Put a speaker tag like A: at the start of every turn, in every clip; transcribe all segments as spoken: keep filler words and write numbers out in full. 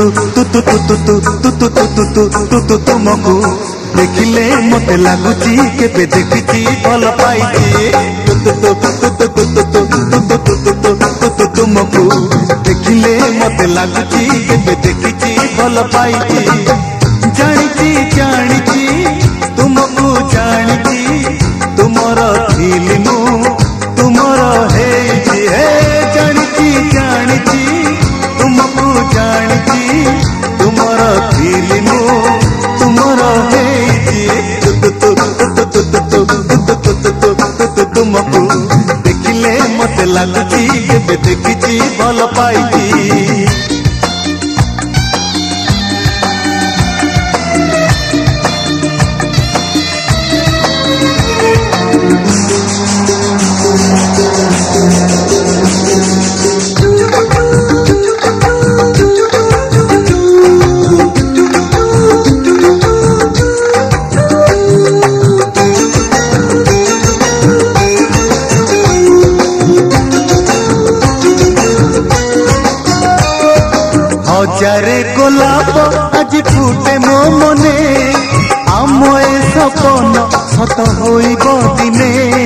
A: तुमको देखिले मते लगुची केबे देखिची भल पाइची तुमको देखिले मते लगुची केबे देखिची भल पाइची जानिची जानिची तुमको जानिची तुमर फिल्म तुमर हेची हे जानिची जानिची तुमको जानिची तुमर फिल्म तुमर हेची तुमको देखिले मते लगुची केबे देखिची भल पाइची हजारे गोलाप आज फुटे मो मने आम ए सपन सत होइब दिने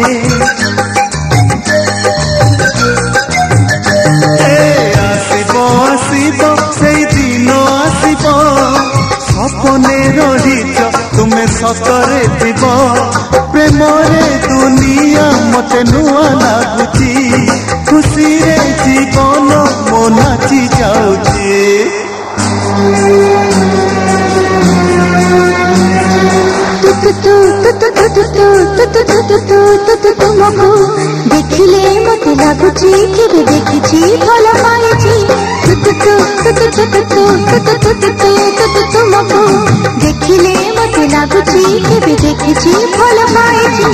A: आसिब आसिब से दिन आसिब सपने रहिच तुमे सतरे थिब प्रेम रे दुनिया मते नुआ लागुची खुशी रे जीवन मो नाची जाउची
B: तुमको देखिले मते लगुची केबे देखिची भल पाइची तुमको देखिले मते लगुची केबे देखिची भल पाइची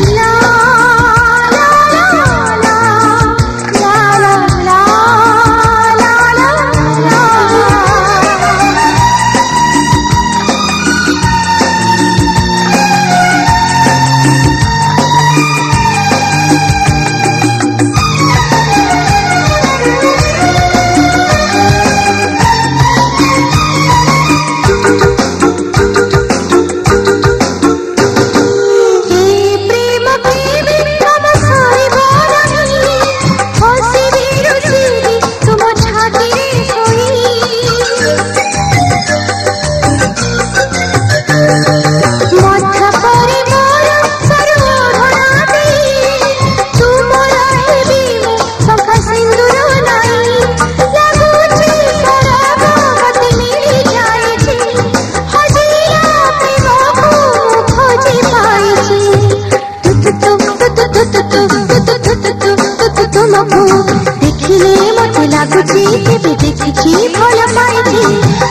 B: देखिले मते लगुची केबे देखिची भल पाइची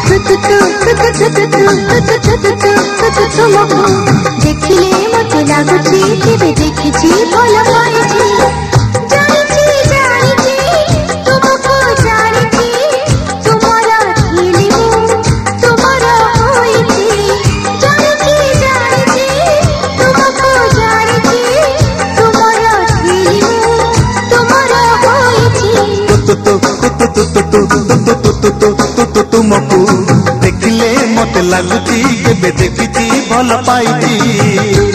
B: तुमको देखिले मते लगुची केबे देखिची भल पाइची जानिची जानिची तुमको जानिची तुमर फिल्म तुमर होइची जानिची जानिची तुमको जानिची तुमर फिल्म तुमर
A: तुमको देखिले मते लगुची केबे देखिची भल पाइची।